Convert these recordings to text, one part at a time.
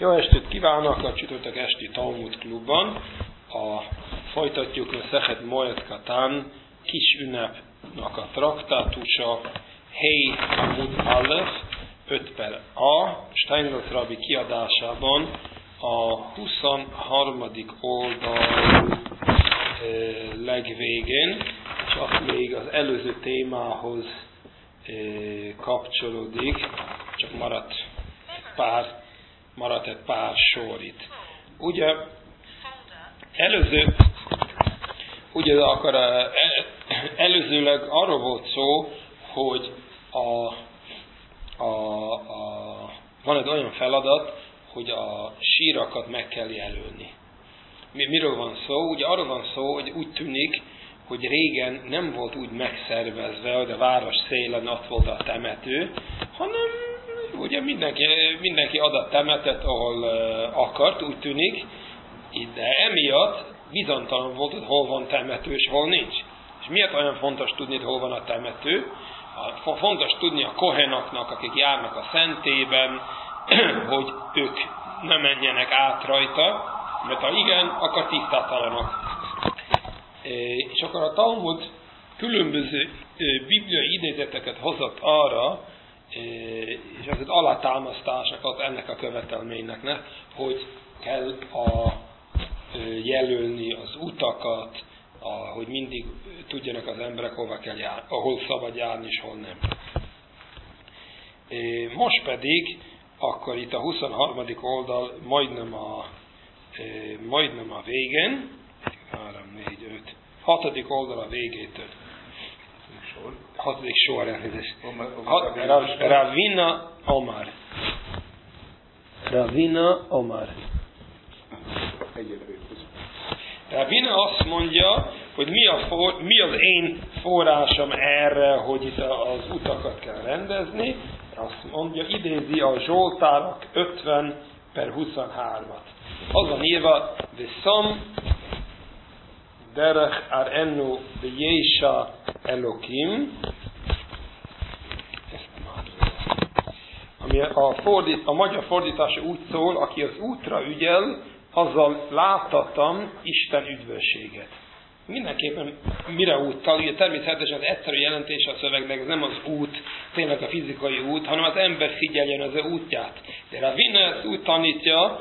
Jó estét kívánok a csütörtök esti Talmud klubban. Folytatjuk a Szechet Moed Katán kis ünnepnak a traktátusa Hey Amud Aleph 5/A Steinmetz Rabbi kiadásában a 23. oldal legvégén, és azt még az előző témához kapcsolódik, csak maradt egy pár sor itt. Ugye előzőleg arról volt szó, hogy van egy olyan feladat, hogy a sírakat meg kell jelölni. Miről van szó? Ugye arról van szó, hogy úgy tűnik, hogy régen nem volt úgy megszervezve, hogy a város szélen ott volt a temető, hanem ugye mindenki ad a temetet, ahol akart, úgy tűnik, de emiatt bizonytalan volt, hogy hol van temető, és hol nincs. És miért olyan fontos tudni, hogy hol van a temető? Fontos tudni a kohenaknak, akik járnak a szentében, hogy ők ne menjenek át rajta, mert ha igen, akkor tisztátalanok. És akkor a Talmud különböző bibliai idézeteket hozott arra, és azért alátámasztásnak az ennek a követelménynek, hogy kell jelölni az utakat, hogy mindig tudjanak az emberek hova kell járni, ahol szabad járni, és hol nem. Most pedig, akkor itt a 23. oldal majdnem a végén, 3, 4, 5, 6. oldal a végétől. 6. sor, elnézést. Ravina Omar. Ravina azt mondja, hogy mi az én forrásom erre, hogy itt az utakat kell rendezni. Azt mondja, idézi a Zsoltárok 50/23-at. Az van írva, Veszam derech ar ennu bejesha Elokim. Ami a magyar fordítása úgy szól, aki az útra ügyel, azzal láttattam Isten üdvösséget. Mindenképpen mire úttal, ugye természetesen az egyszerű jelentése a szövegnek, ez nem az út, tényleg a fizikai út, hanem az ember figyeljen az ő útját. De Ravina ezt úgy tanítja,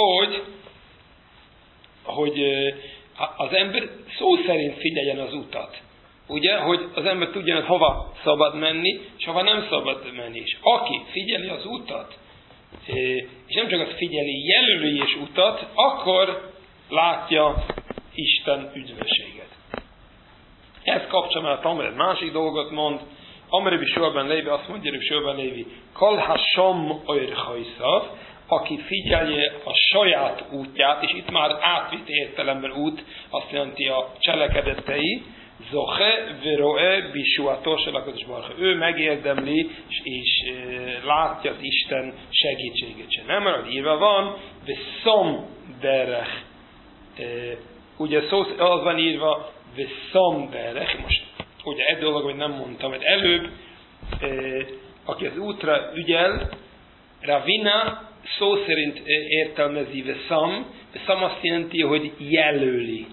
hogy az ember szó szerint figyeljen az utat. Ugye, hogy az ember tudja, hogy hova szabad menni, és hova nem szabad menni. És aki figyeli az utat, és nem csak az figyeli, jelöli és utat, akkor látja Isten üdvösséget. Ez kapcsolatban a Talmud egy másik dolgot mond. Amrebi Sorban Lévi azt mondja, hogy Sorban Lévi, Kalhasam Oirhajszav, aki figyelje a saját útját, és itt már átvitt értelemben út, azt jelenti a cselekedetei, Zoche veroe bisuator selakodos barha. Ő megérdemli, és látja az Isten segítségét. Nem, mert írva van, veszam derech. Ugye szó az van írva, veszam derech. Most ugye egy dolog, hogy nem mondtam, hogy előbb, aki az útra ügyel, Ravina szó szerint értelmezi veszam. Veszam azt jelenti, hogy jelöli.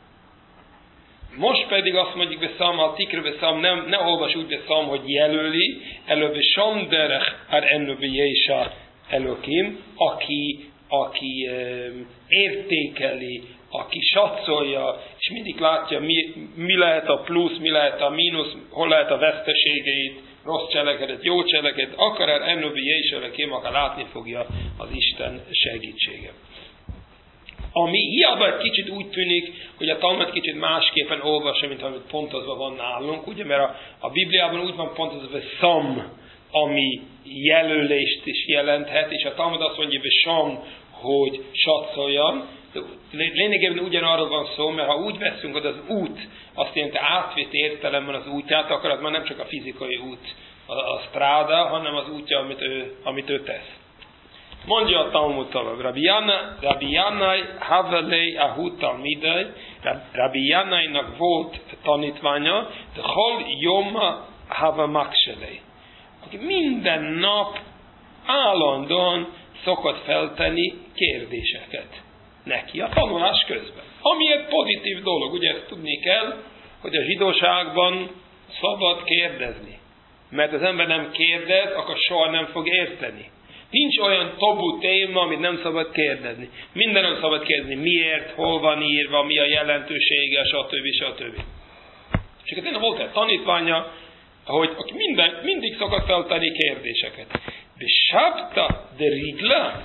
Most pedig azt mondjuk veszam, a tikra veszam, ne olvas úgy veszam, hogy jelöli, előbb veszam derech ar ennu bejesha Elokim, aki értékeli, aki satszolja, és mindig látja, mi lehet a plusz, mi lehet a mínusz, hol lehet a veszteségeit, rossz cselekedet, jó cselekedet, akar ar ennu bejesha Elokim, akár látni fogja az Isten segítsége. Ami hiába egy kicsit úgy tűnik, hogy a Talmud kicsit másképpen olvassa, mint amit pontozva van nálunk, ugye, mert a Bibliában úgy van pontozva, hogy szam, ami jelölést is jelenthet, és a Talmud azt mondja, hogy sam, hogy satszoljan. Lényegében ugyanarról van szó, mert ha úgy veszünk, hogy az út azt jelenti átvitt értelemben az útját, akkor az már nem csak a fizikai út, a stráda, hanem az útja, amit ő tesz. Mondja a Talmud tovább, Rabbi Jannai havelei ahut talmidai, Rabbi Jannainak volt tanítványa, de hol joma hava makselei, aki minden nap állandóan szokott feltenni kérdéseket neki a tanulás közben. Ami egy pozitív dolog, ugye ezt tudni kell, hogy a zsidóságban szabad kérdezni. Mert az ember nem kérdez, akkor soha nem fog érteni. Nincs olyan tabu téma, amit nem szabad kérdezni. Minden nem szabad kérdezni, miért, hol van írva, mi a jelentősége, stb. És akkor volt egy tanítványa, aki mindig szokott feltenni kérdéseket. Besabta de rigla,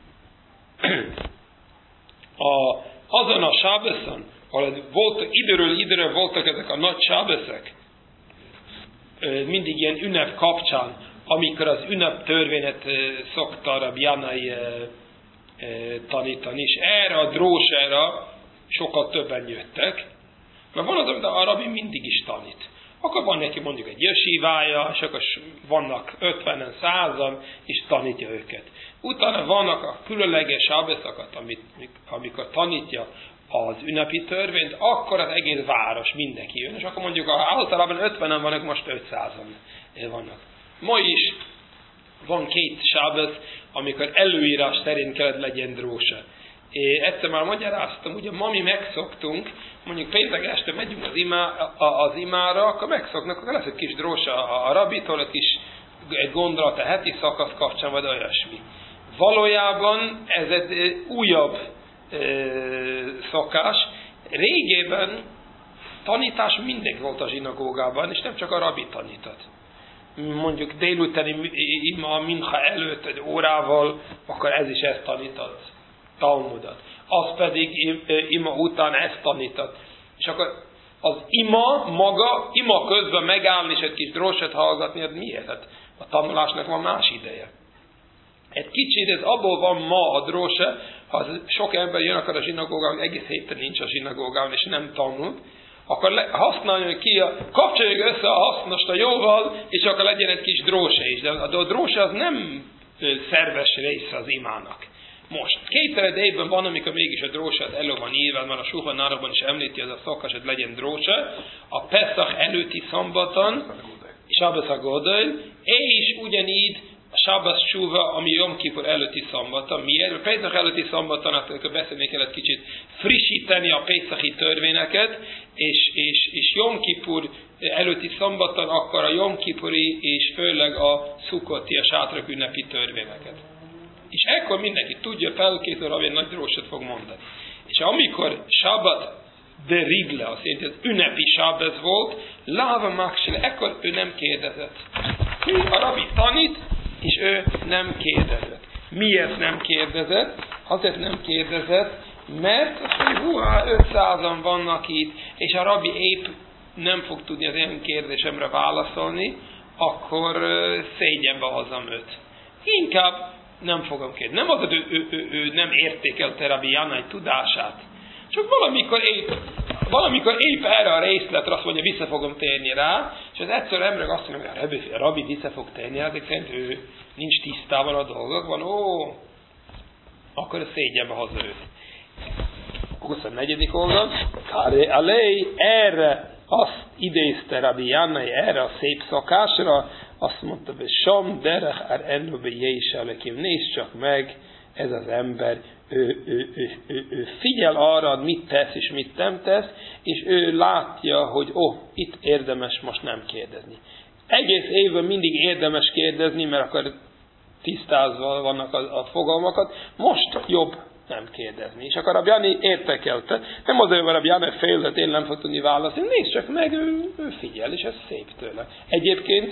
azon a sábeszon, ahol időről időre voltak ezek a nagy sábeszek, mindig ilyen ünnep kapcsán, amikor az ünnep törvényet szokta Rabbi Jannai tanítani, és erre a drósára sokkal többen jöttek, mert van az, amit a rabbi mindig is tanít. Akkor van neki mondjuk egy jesívája, és akkor vannak 50-en, 100-an, és tanítja őket. Utána vannak a különleges sábeszakat, amikor tanítja az ünnepi törvényt, akkor az egész város mindenki jön, és akkor mondjuk általában 50-en vannak, most 500-an vannak. Ma is van 2 sábesz, amikor előírás szerint kellett legyen drósa. Egyszer már magyaráztam, ugye ma mi megszoktunk, mondjuk péntek este megyünk az imára, akkor megszoknak, akkor lesz egy kis drósa a rabitól, egy gondolat a heti szakasz kapcsán, vagy olyasmi. Valójában ez egy újabb szokás. Régében tanítás mindig volt a zsinagógában, és nem csak a rabbi tanított. Mondjuk délutáni ima mincha előtt egy órával, akkor ez is ezt tanított. Talmudot. Az pedig ima után ezt tanított. És akkor az ima közben megállni és egy kis drósát hallgatni, ez miért? Hát a tanulásnak van más ideje. Egy kicsit ez abból van ma a drósa, ha sok ember jön akar a zsinagógában, egész héten nincs a zsinagógában és nem tanul, akkor használjon ki, kapcsoljuk össze a hasznost a jóval, és akkor legyen egy kis drósa is. De a drósa az nem szerves része az imának. Most, 2 évben van, amikor mégis a drósa elő van írva, már a Shulchan Aruchban is említi az a szokás, hogy legyen drósa, a Pesach előtti szombaton, Shabbos HaGodol, és ugyanígy a Shabbos Tshuva, ami Jom Kippur előtti szombaton. Miért? A Pesach előtti szombaton, akkor beszélni kellett kicsit frissíteni a Pesachi törvényeket, és Jom Kippur előtti szombaton akkor a Jom Kippuri és főleg a Szukkoti, a sátrak ünnepi törvényeket. És ekkor mindenki tudja, felkészül, hogy egy nagy drósat fog mondani. És amikor Shabbat de Rigle, azt jelenti, az ünnepi Shabbat volt, Láva Maksile, ekkor ő nem kérdezett. A rabbi tanít, és ő nem kérdezett. Miért nem kérdezett? Azért nem kérdezett, mert 500-an vannak itt, és a rabbi épp nem fog tudni az én kérdésemre válaszolni, akkor szégyenbe hozom őt. Inkább nem fogom kérni. Nem az, hogy ő nem értékelte Rabbi Jannai tudását. Csak valamikor épp erre a részletre azt mondja, vissza fogom térni rá, és az egyszer ember azt mondja, hogy a rabbi vissza fog térni rá, de szerint ő nincs tisztában a dolgokban, akkor szégyenbe hozza őt. 24. oldal, Kare Alei, erre azt idézte Rabbi Jannai, erre a szép szokásra, azt mondta, hogy Sam derech ar ennube jéiselekim, nézd csak meg, ez az ember, ő figyel arra, mit tesz és mit nem tesz, és ő látja, hogy itt érdemes most nem kérdezni. Egész évben mindig érdemes kérdezni, mert akkor tisztázva vannak a fogalmakat, most jobb nem kérdezni. És akkor Rabbi Jannai értekelte, nem azért, mert Rabbi Jannai fél, hogy én nem fog tudni válaszolni, nézd csak meg, ő figyel, és ez szép tőle. Egyébként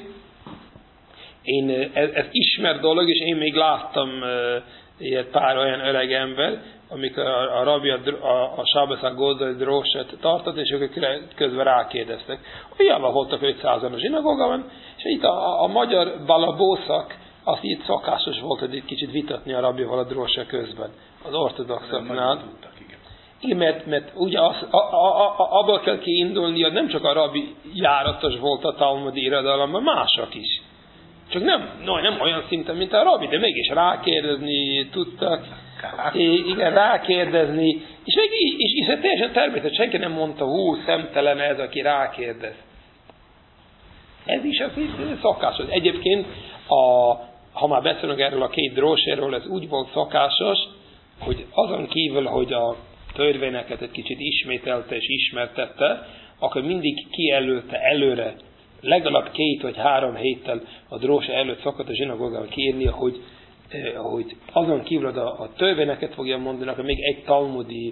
ez ismert dolog, és én még láttam pár olyan öreg ember, amikor a rabbi a Shabbos HaGodol drósát tartott, és ők közben rákérdeztek. Olyanval voltak 500-an a zsinagógában, és itt a magyar balabószak, azt itt szokásos volt, hogy itt kicsit vitatni a rabbival a drósa közben, az ortodoxoknál. Igen, mert ugye abból kell kiindulni, hogy nem csak a rabbi járatos volt a talmudi irodalomban, mások is. Csak nem olyan szinten, mint a rabbi, de mégis rákérdezni tudtak. Igen, rákérdezni. És ez teljesen természetes. Senki nem mondta, szemtelen ez, aki rákérdez. Ez is az szokásos. Egyébként ha már beszélünk erről a két dróséről, ez úgy volt szokásos, hogy azon kívül, hogy a törvényeket egy kicsit ismételte és ismertette, akkor mindig kijelölte előre, legalább 2 vagy 3 héttel a dróse előtt szokott a zsinagógában kiírni, hogy azon kívül a törvényeket fogja mondani, akkor még egy talmudi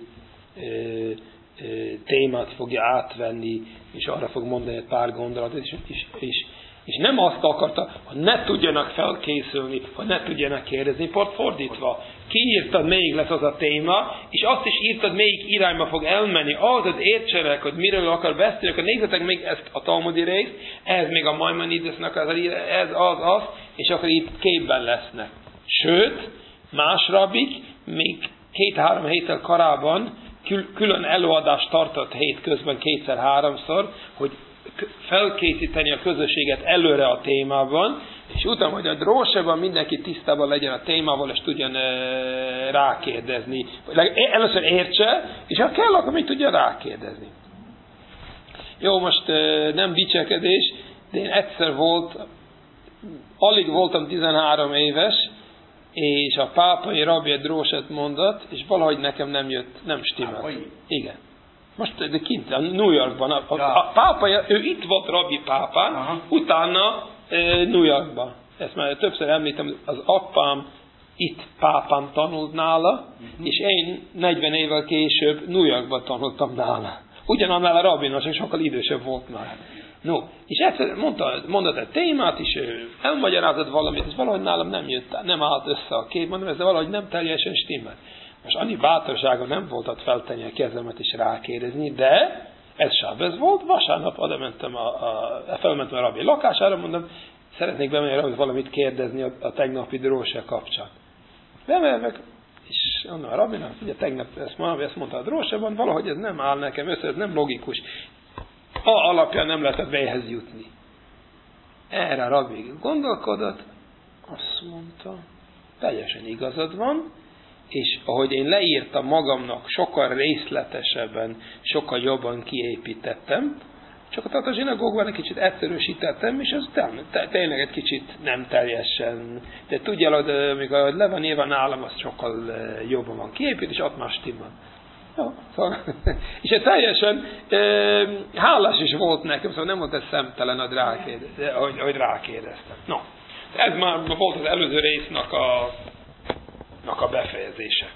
témát fogja átvenni, és arra fog mondani egy pár gondolatot, és nem azt akarta, hogy ne tudjanak felkészülni, hogy ne tudjanak kérdezni, pont fordítva. Kiírtad, melyik lesz az a téma, és azt is írtad, melyik irányba fog elmenni. Az értsenek, hogy miről akar beszélni, akkor nézzetek még ezt a talmudi részt, ez még a Maimonidesnek ez az, és akkor itt képben lesznek. Sőt, más rabbik még 2-3 héttel korábban külön előadást tartott hét közben 2-3-szor, hogy felkészíteni a közösséget előre a témában, és utána, hogy a drósában mindenki tisztában legyen a témával, és tudjon rákérdezni. Először értse, és ha kell, akkor még tudja rákérdezni. Jó, most nem dicsekedés, de én egyszer alig voltam 13 éves, és a pápai rabbi egy dróset mondott, és valahogy nekem nem stimmelt. Igen. Most de kint, a New Yorkban. A pápa, ő itt volt rabbi pápán, utána New Yorkban. Ezt már többször említem, az apám itt pápán tanult nála, és én 40 évvel később New Yorkban tanultam nála. Ugyanannál a rabbinak, csak sokkal idősebb volt már. No, és egyszer mondott egy témát, és elmagyarázott valamit, és valahogy nálam nem állt össze a kép, mondom, ez valahogy nem teljesen stimmel. Most annyi bátorságom nem volt ott feltenni a kezemet és rákérdezni, de ez sábez volt, vasárnap felmentem a rabbi lakására, mondom, szeretnék bemenni, hogy valamit kérdezni a tegnapi dróse kapcsán. Bemegyek, és mondom a rabbinak, ugye tegnap ezt mondta a drósában, valahogy ez nem áll nekem össze, ez nem logikus. Alapján nem lehetett béhez jutni. Erre a rabbi gondolkodott, azt mondta, teljesen igazad van, és ahogy én leírtam magamnak, sokkal részletesebben, sokkal jobban kiépítettem, csak a zsinagógban egy kicsit egyszerűsítettem, és az tényleg egy kicsit nem teljesen. De tudja, hogy amikor le van írva nálam, az sokkal jobban van kiépít, és ott már stimmel. Jó, szóval, és teljesen hálás is volt nekem, szóval nem volt ez szemtelen, hogy rákérdeztem. No, ez már volt az előző résznek a befejezése.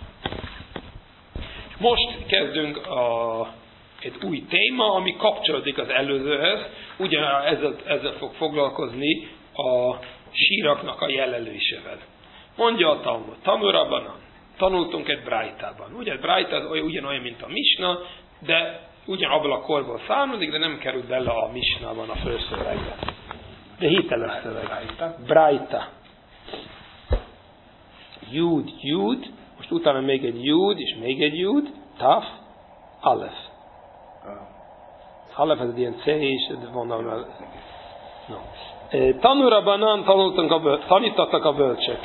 Most kezdünk egy új téma, ami kapcsolódik az előzőhöz, ezzel fog foglalkozni a síraknak a jelölésével. Mondja a Talmud, Tanurabanan, tanultunk egy brájtában. Ugye a brájta az ugyanolyan, mint a misna, de ugyanabból a korból származik, de nem került bele a misnában a főszövegbe. De hiteles szöveg. Brájta. Jud, most utána még egy jud, és még egy jud, taf, alef. Alef ez ilyen C, és vonal. No. Tanurabanan tanítottak a bölcsek.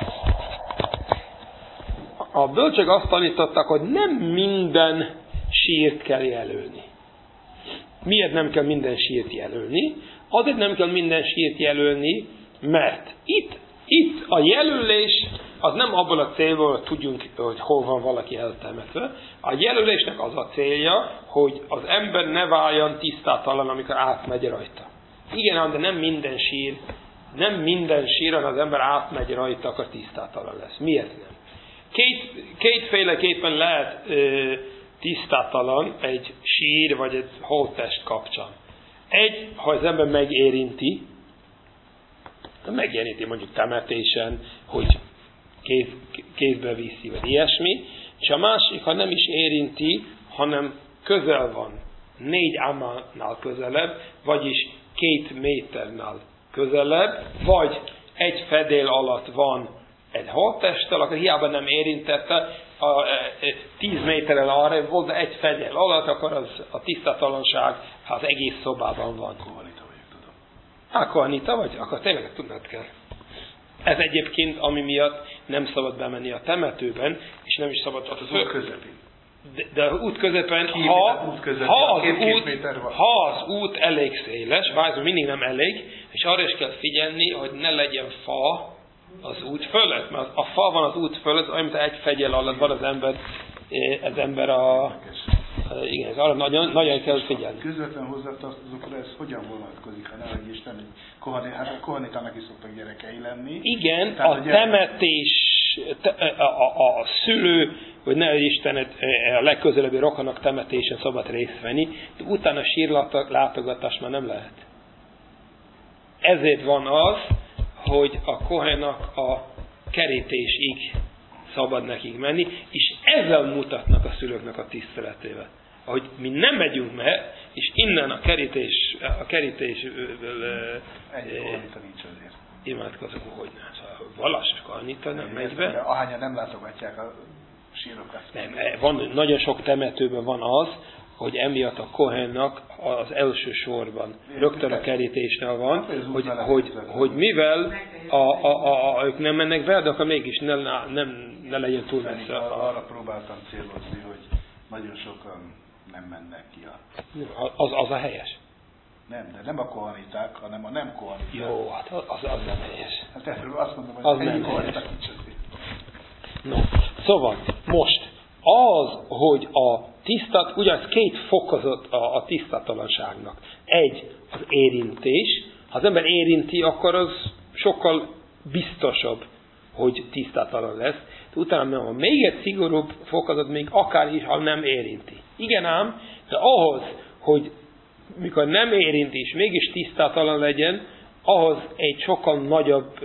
A bölcsek azt tanítottak, hogy nem minden sírt kell jelölni. Miért nem kell minden sírt jelölni? Azért nem kell minden sírt jelölni, mert itt a jelölés az nem abból a célból, hogy tudjunk, hogy hol van valaki eltemetve. A jelölésnek az a célja, hogy az ember ne váljon tisztátalan, amikor átmegy rajta. Igen, de nem minden síron az ember átmegy rajta, akkor tisztátalan lesz. Miért nem? Kétféleképpen lehet tisztátalan egy sír vagy egy holttest kapcsán. Ha az ember megérinti mondjuk temetésen, hogy kézbe viszi, vagy ilyesmi, és a másik, ha nem is érinti, hanem közel van, 4 amánál közelebb, vagyis 2 méternál közelebb, vagy egy fedél alatt van egy holttesttel, akkor hiába nem érintette, 10 méterrel arra volt, de egy fedél alatt, akkor a tisztátalanság az egész szobában van. Kohanita vagy? Akkor tényleg tudnod kell. Ez egyébként, ami miatt nem szabad bemenni a temetőben, és nem is szabad az út közepén. De az út közepén, ha az út elég széles, bár mindig nem elég, és arra is kell figyelni, hogy ne legyen fa, Az út fölött, mert a fa van az út fölött, olyan, mint egy fegyel alatt van az ember igen, ez arra nagyon kell figyelni. Közvetlen hozzátartozókra ez hogyan vonatkozik, ha ne egy Isten, hát a kohanitának is szoktak gyerekei lenni. Igen, tehát a temetés, a szülő, hogy ne Isten a legközelebbi rokonak temetésen szabad részt venni, de utána sírlátogatás már nem lehet. Ezért van az, hogy a kohenak a kerítésig szabad nekik menni, és ezzel mutatnak a szülőknek a tiszteletével. Ahogy mi nem megyünk meg, és innen a kerítés imádkozunk, hogy nem. Szóval vallásos kohanita nem megy be. Ahányan nem látogatják a sírokat. Nem, nagyon sok temetőben van az, hogy emiatt a kohennak az első sorban, rögtön a kerítésnél van, hogy mivel ők nem mennek be, de akkor mégis ne legyen túl messze. Arra próbáltam célozni, hogy nagyon sokan nem mennek ki. Az a helyes. Nem, de nem a kohaniták, hanem a nem kohaniták. Jó, hát az nem helyes. Hát erről azt mondom, hogy az nem helyes. No, szóval most az, hogy a tisztat, ugyanaz két fokozat a tisztatalanságnak. Egy az érintés. Ha az ember érinti, akkor az sokkal biztosabb, hogy tisztátalan lesz. De utána még egy szigorúbb fokozat, még akár is, ha nem érinti. Igen ám, de ahhoz, hogy mikor nem érinti, és mégis tisztátalan legyen, ahhoz egy sokkal nagyobb,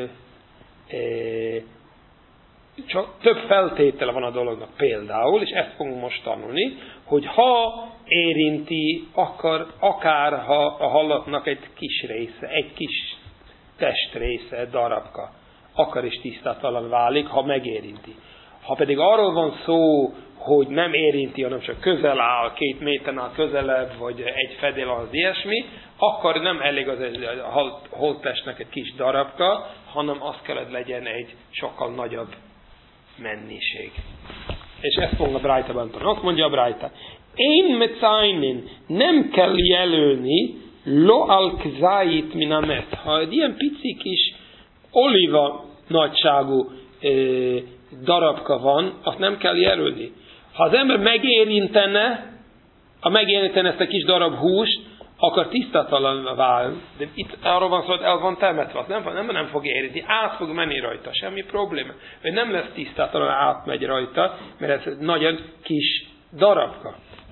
több feltétele van a dolognak. Például, és ezt fogunk most tanulni, hogy ha érinti, akkor akár ha a hallatnak egy kis része, egy kis testrésze, darabka, akkor is tisztátalan válik, ha megérinti. Ha pedig arról van szó, hogy nem érinti, hanem csak közel áll, 2 méternál közelebb, vagy egy fedél az ilyesmi, akkor nem elég az a holttestnek egy kis darabka, hanem az kellett legyen egy sokkal nagyobb mennyiség. És ezt fogunk a Brájtában tanulni. Azt mondja a Brájta, én mecájnin nem kell jelölni lo al kzáit minamet. Ha egy ilyen pici kis oliva nagyságú darabka van, azt nem kell jelölni. Ha az ember megérintene ezt a kis darab húst, akkor tisztátalan vál. De itt arról van szó, hogy el van temetve, azt nem fog érinteni. Át fog menni rajta, semmi probléma. Ő nem lesz tisztátalan, átmegy rajta, mert ez egy nagyon kis darabka.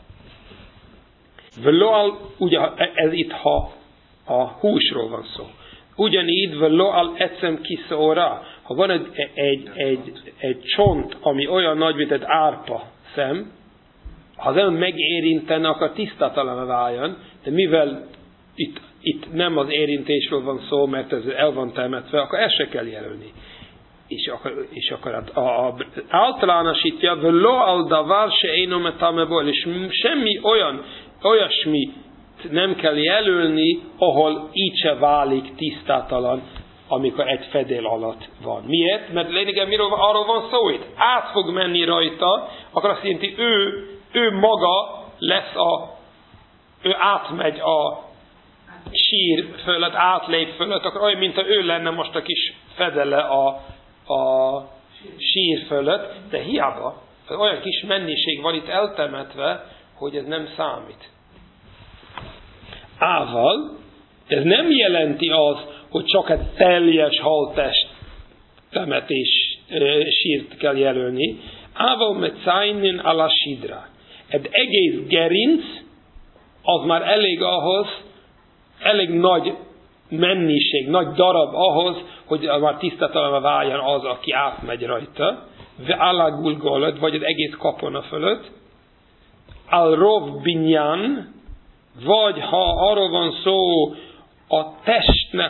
Ugye ez itt, ha a húsról van szó. Ugyanígy velo al ecem kiszóra, ha van egy csont, ami olyan nagy, mint egy árpa szem, ha az ember megérintene, akkor tisztátalan váljon, de mivel itt nem az érintésről van szó, mert ez el van temetve, akkor ezt se kell jelölni. És akkor általánosítja, velo al davar se énometamebol, és semmi olyasmi nem kell jelölni, ahol így se válik tisztátalan, amikor egy fedél alatt van. Miért? Mert lényegében arról van szó itt. Át fog menni rajta, akkor azt jelenti, ő maga lesz ő átmegy a sír fölött, átlép fölött, akkor olyan, mint ő lenne most a kis fedele a sír fölött, de hiába, olyan kis mennyiség van itt eltemetve, hogy ez nem számít. Ával, ez nem jelenti az, hogy csak egy teljes halttest temetés sírt kell jelölni. Ával mecájnin ala sidra. Egy egész gerinc, az már elég ahhoz, elég nagy mennyiség, nagy darab ahhoz, hogy már tisztátalanra váljon az, aki átmegy rajta. Ve alagul golod, vagy az egész kapona fölött. Al rov binyan, vagy ha arról van szó, a testnek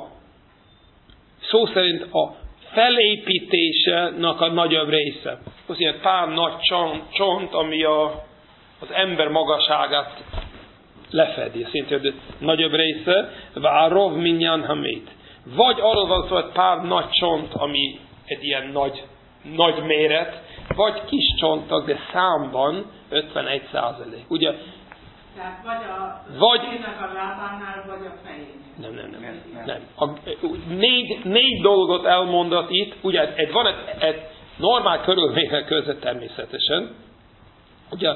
szó szerint a felépítésének a nagyobb része. Azt mondja, pár nagy csont, ami az ember magasságát lefedi. Azt mondja, hogy nagyobb része, várov minyan hamét. Vagy arról van szó, hogy pár nagy csont, ami egy ilyen nagy méret, vagy kis csontok, de számban 51%. Ugye Tehát vagy a lábánál, vagy a fején. Nem. Négy dolgot elmondott itt, ugye van egy normál körülmények között természetesen, ugye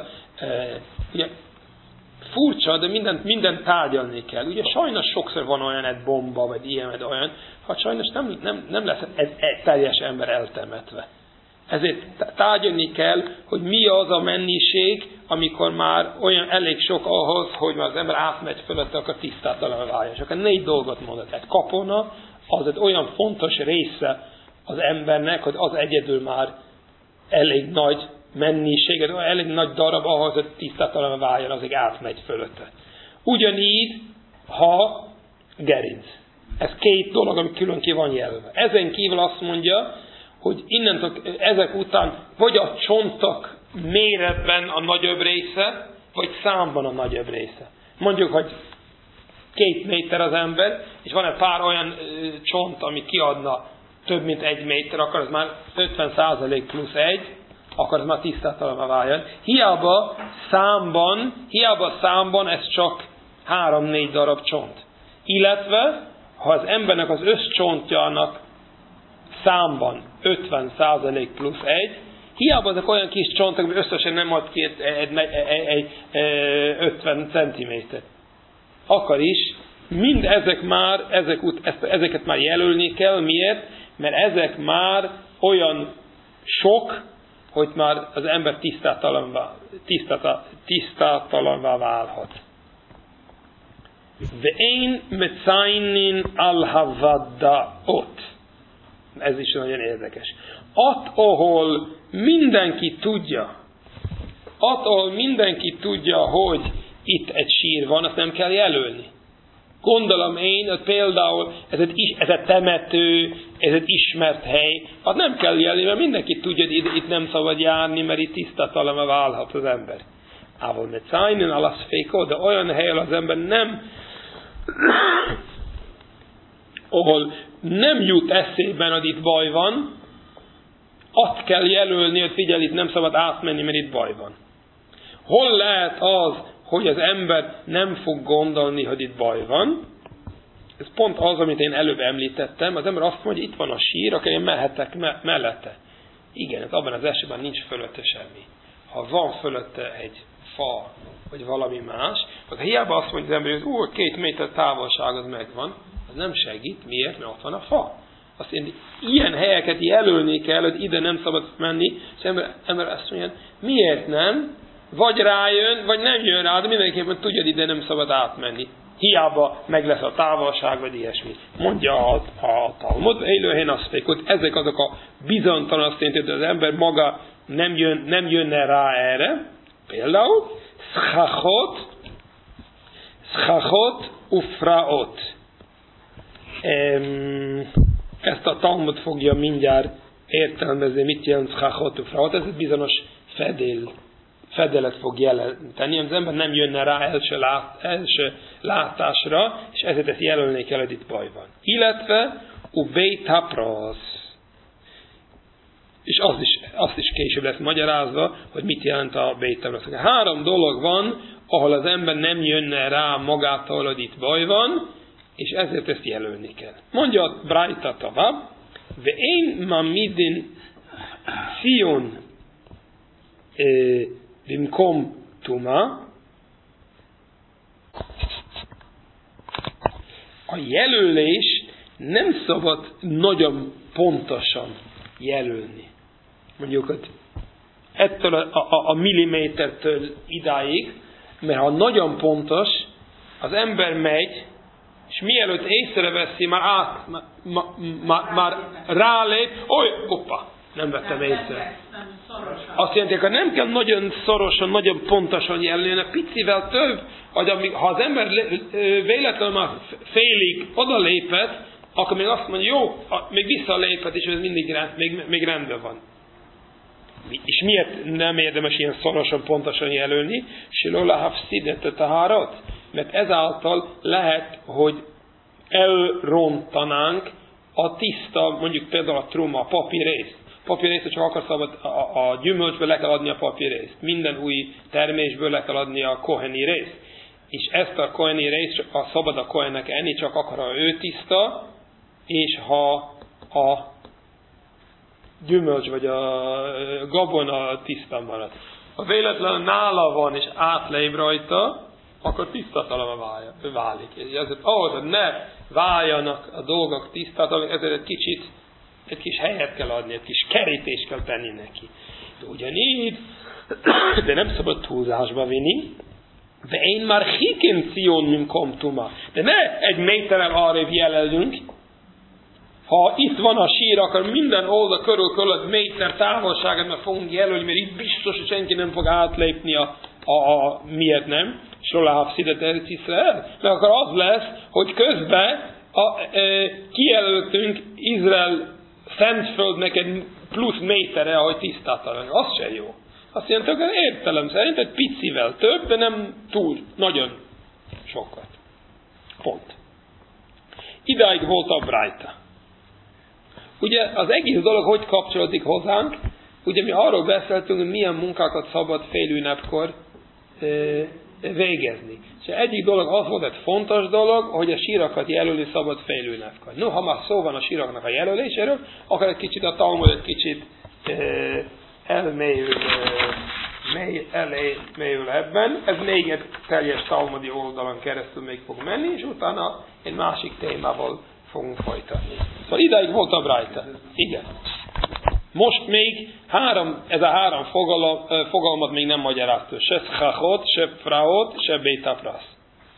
furcsa, de mindent tárgyalni kell. Ugye sajnos sokszor van olyan egy bomba, vagy ilyen, vagy olyan, sajnos nem lesz egy teljes ember eltemetve. Ezért tárgyalni kell, hogy mi az a mennyiség, amikor már olyan elég sok ahhoz, hogy már az ember átmegy fölötte, akkor tisztátalan váljon. És akkor 4 dolgot mondott. Egy kapona, az egy olyan fontos része az embernek, hogy az egyedül már elég nagy mennyiség, elég nagy darab ahhoz, hogy tisztátalan váljon, azért átmegy fölötte. Ugyanígy, ha gerinc. Ez 2 dolog, ami külön ki van jelölve. Ezen kívül azt mondja, hogy ezek után vagy a csontok méretben a nagyobb része, vagy számban a nagyobb része. Mondjuk, hogy 2 méter az ember, és van egy pár olyan csont, ami kiadna több mint 1 méter, akkor az már 50% plusz 1, akkor az már tisztátalanra váljon. Hiába számban ez csak 3-4 darab csont. Illetve, ha az embernek az összcsontjának számban 50% plusz 1, hiába ezek olyan kis csontok, hogy összesen nem ad ki egy 50 cm. Akkor is, mind ezeket már jelölni kell. Miért? Mert ezek már olyan sok, hogy már az ember tisztátalanvá válhat. Ve'én mecaynin al-havaddaot. Ez is nagyon érdekes. Ahol mindenki tudja, hogy itt egy sír van, azt nem kell jelölni. Gondolom én, hogy például ez egy temető, ez egy ismert hely, hát nem kell jelölni, mert mindenki tudja, hogy itt nem szabad járni, mert itt tisztátalanra válhat az ember. Ával mecaynin alaszféko, de olyan helyen az ember ahol nem jut eszében, hogy itt baj van, azt kell jelölni, hogy figyelj, itt nem szabad átmenni, mert itt baj van. Hol lehet az, hogy az ember nem fog gondolni, hogy itt baj van? Ez pont az, amit én előbb említettem. Az ember azt mondja, hogy itt van a sír, akkor én mehetek mellette. Igen, ez abban az esetben nincs fölötte semmi. Ha van fölötte egy fa, vagy valami más, akkor hiába azt mondja az ember, hogy 2 méter távolság az megvan, az nem segít. Miért? Mert ott van a fa. Azt mondja, ilyen helyeket jelölni kell, hogy ide nem szabad menni, és ember azt mondja, miért nem? Vagy rájön, vagy nem jön rá, de mindenképpen tudja, ide nem szabad átmenni. Hiába meg lesz a távolság, vagy ilyesmi. Mondja a Talmud, élőhelyen azt mondja, hogy ezek azok a bizonytalan, azt jelenti, hogy az ember maga nem jönne rá erre. Például, szchachot ufraot. Ezt a Talmud fogja mindjárt értelmezni, mit jelent szchachot ufraot. Ez egy bizonyos fedelet fog jelenteni, az ember nem jönne rá első látásra, és ezért ezt jelölni kell, hogy itt baj van. Illetve ubeit haprasz. És azt is később lesz magyarázva, hogy mit jelent a beit haprasz. 3 dolog van, ahol az ember nem jönne rá magától, hogy itt baj van, és ezért ezt jelölni kell. Mondja a Braita tovább, ve'én mamidin Sion bimkom tuma. A jelölés nem szabad nagyon pontosan jelölni. Mondjuk, hogy ettől a millimétertől idáig, mert ha nagyon pontos, az ember megy, és mielőtt észreveszi, már rálép, nem vettem észre. Azt jelenti, hogy nem kell nagyon szorosan, nagyon pontosan jelölni, picivel több, hogy ha az ember véletlenül már félig odalépett, akkor még azt mondja, jó, még visszalépett, és ez még rendben van. És miért nem érdemes ilyen szorosan, pontosan jelölni? Silola hafszidet a hárat? Mert ezáltal lehet, hogy elrontanánk a tiszta, mondjuk például a truma, a papírrészt. Papírrészt, csak akkor szabad a gyümölcsből le kell adni a papírrészt. Minden új termésből le kell adni a koheni részt. és ezt a koheni részt szabad a kohennek enni, csak akkor, ha ő tiszta, és ha a gyümölcs vagy a gabona tiszta marad. Ha véletlenül nála van, és átlép rajta, akkor tisztatalma válik. És ezért ahhoz, hogy ne váljanak a dolgok tisztatalma, ezért egy kis helyet kell adni, egy kis kerítést kell tenni neki. De ugyanígy, de nem szabad túlzásba vinni, de én már hiken Cion minkom tuma. De ne egy méterrel arrébb jelölünk. Ha itt van a sír, akkor minden oldal körül méter távolságot meg fogunk jelölni, mert itt biztos, hogy senki nem fog átlépni miért nem? Solahav szidet Eretz Yisrael. Mert akkor az lesz, hogy közben kijelöltünk Izrael Szentföldnek egy plusz méterre, ahogy tisztátalan. Az se jó. Azt jelenti, hogy értelem szerint egy picivel több, de nem túl, nagyon sokat. Pont. Idáig volt a brájta. Ugye az egész dolog hogy kapcsolódik hozzánk? Ugye mi arról beszéltünk, hogy milyen munkákat szabad fél ünnepkor végezni. És egyik dolog az volt egy fontos dolog, hogy a sírakat jelölni szabad fél ünnepkor. No, ha már szó van a síraknak a jelöléséről, akkor egy kicsit a Talmud egy kicsit elmélyül ebben. Ez még egy teljes talmudi oldalon keresztül még fog menni, és utána egy másik témával fogunk folytatni. Szóval idáig volt a brájta. Igen. Most még ez a három fogalmat még nem magyarázta. Se szchachot, se fraot, se bétaprasz.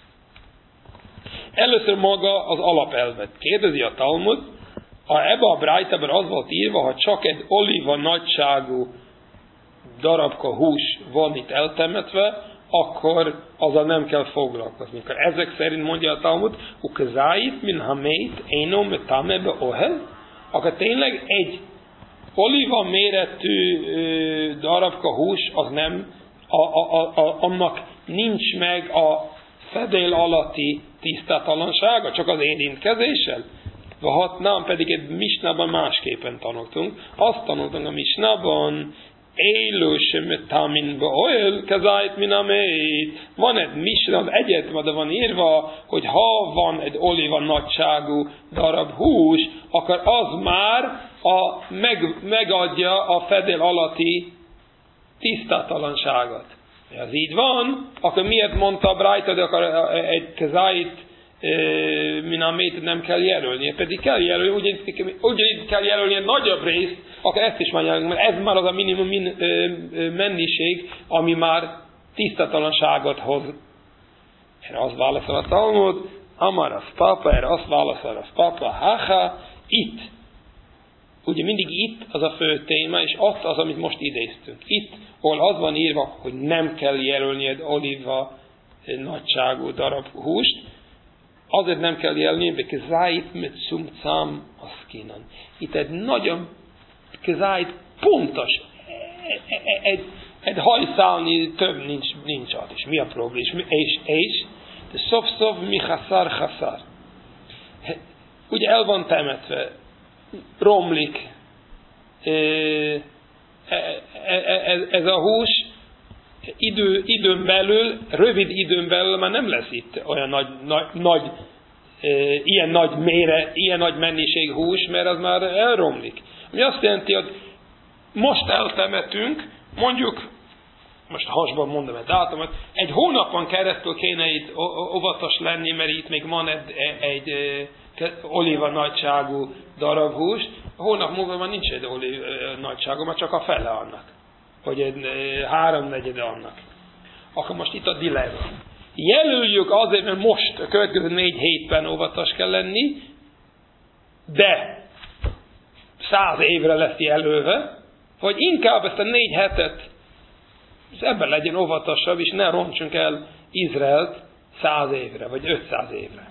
Először maga az alapelvet. Kérdezi a Talmud, ebbe a brájtában az volt írva, ha csak egy oliva nagyságú darabka hús van itt eltemetve, akkor azzal nem kell foglalkozni. Akkor ezek szerint mondja a Talmud, ukezáit min hamét énom metamebe ohel, akkor tényleg egy oliva méretű darabka hús, az nem, annak nincs meg a fedél alatti tisztátalansága, csak az érintkezéssel. Nem, pedig egy misnában másképpen tanultunk. Azt tanultunk a misnában, élő sem taminba oil, kezájt minamét. Van egy misna, az egyetlen van írva, hogy ha van egy oliva nagyságú darab hús, akkor az már megadja a fedél alatti tisztátalanságot. Ha ez így van, akkor miért mondta a brájta, de akkor egy kezájt minamét nem kell jelölni, pedig kell jelölni, ugyanígy kell jelölni egy nagyobb részt, akkor ezt is mondják, mert ez már az a minimum mennyiség, ami már tisztatalanságot hoz. Erre azt válaszol a Talmud, amar az papa, erre azt válaszol az papa, haha, itt. Ugye mindig itt az a fő téma, és ott az, amit most idéztünk. Itt, ahol az van írva, hogy nem kell jelölni egy oliva nagyságú darab húst, azért nem kell jelölni, mert kezáit mit szumcám aszkinan. Itt egy nagyon kezáit pontos, egy hajszálni több nincs ott. És mi a probléma? És de szov mi haszár. Ugye el van temetve, romlik, ez a hús időn belül, rövid időn belül már nem lesz itt olyan ilyen nagy mennyiség hús, mert az már elromlik. Ami azt jelenti, hogy most eltemetünk, mondjuk, most hasban mondom egy dátumot, egy hónapon keresztül kéne itt óvatos lenni, mert itt még van egy oliva nagyságú darab hús, a hónap múlva már nincs egy oliva nagyságú, már csak a fele annak. Vagy egy 3/4 annak. Akkor most itt a dilemma. Jelöljük azért, mert most a következő 4 hétben óvatos kell lenni, de 100 évre lesz jelölve, vagy inkább ezt a 4 hetet ebben legyen óvatosabb, és ne roncsunk el Izraelt 100 évre, vagy 500 évre.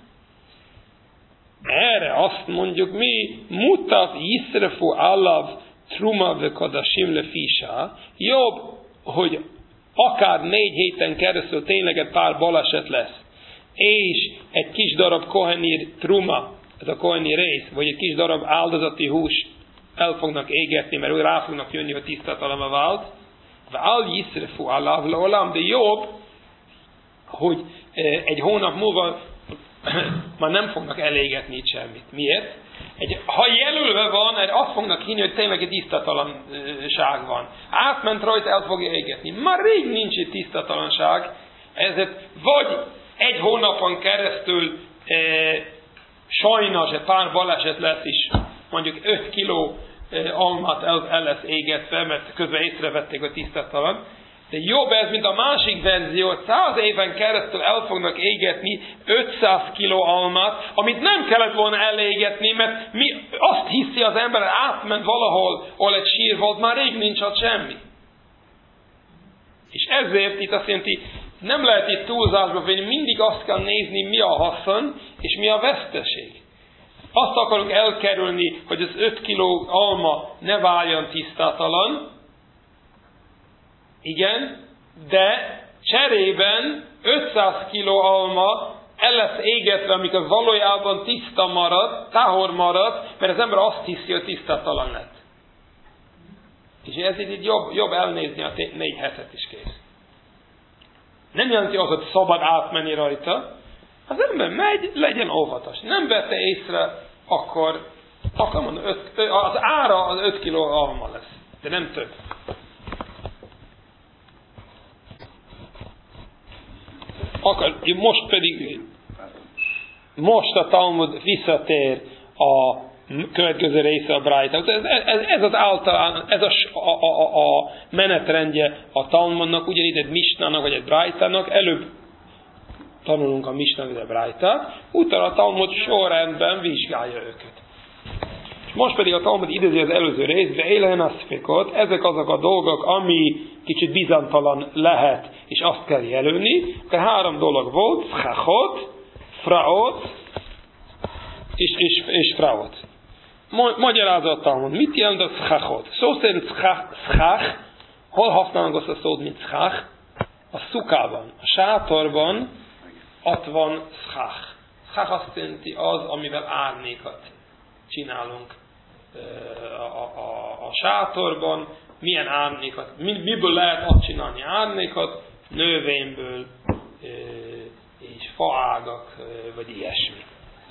Erre azt mondjuk mi, mutat Yisrefu alav truma vekadashim lefisha, jobb, hogy akár 4 héten keresztül tényleg egy pár baleset lesz, és egy kis darab koheni truma, ez a koheni rész, vagy egy kis darab áldozati hús el fognak égetni, mert úgy rá fognak jönni, hogy tisztatalma vált, de jobb, hogy egy hónap múlva már nem fognak elégetni itt semmit. Miért? Ha jelölve van, azt fognak hinni, hogy tényleg egy tisztatalanság van. Átment rajta, el fogja égetni. Már rég nincs itt tisztatalanság, ezért vagy egy hónapon keresztül sajnos egy pár baleset lesz is, mondjuk 5 kiló almát el lesz égetve, mert közben észrevették, hogy tisztatalan. De jobb ez, mint a másik verzió, 100 éven keresztül el fognak égetni 500 kiló almát, amit nem kellett volna elégetni, mert azt hiszi az ember, átment valahol, ahol egy sír volt, már rég nincs ott semmi. És ezért itt azt jelenti, nem lehet itt túlzásba venni, mindig azt kell nézni, mi a haszon, és mi a veszteség. Azt akarunk elkerülni, hogy az 5 kiló alma ne váljon tisztátalan, igen, de cserében 500 kiló alma el lesz égetve, amikor valójában tiszta marad, tahor marad, mert az ember azt hiszi, hogy tisztátalan lett. És ezért így jobb elnézni a 4 hetet is kész. Nem jelenti az, hogy szabad átmenni rajta. Az ember megy, legyen óvatos. Nem vette észre, akkor mondom, az ára az 5 kiló alma lesz, de nem több. Most a Talmud visszatér a következő része a Brájtának. Ez az általán, ez a menetrendje a Talmudnak, ugyanígy egy Misnának vagy egy Brájtának. Előbb tanulunk a Misnát vagy a Brájtát, utána a Talmud sorrendben vizsgálja őket. És most pedig a Talmud idézi az előző részbe, élenaszfikot, ezek azok a dolgok, ami kicsit bizonytalan lehet, és azt kell jelölni. De 3 dolog volt, schachot, fraot, és fraot. Magyarázza a Talmud, mit jelent a schachot? Szó szerint schach, hol használnak azt a szót, mint schach? A szukában, a sátorban ott van schach. Schach azt jelenti az, amivel árnékat csinálunk a sátorban, milyen árnékat, miből lehet azt csinálni árnékat, növényből és faágak, vagy ilyesmi.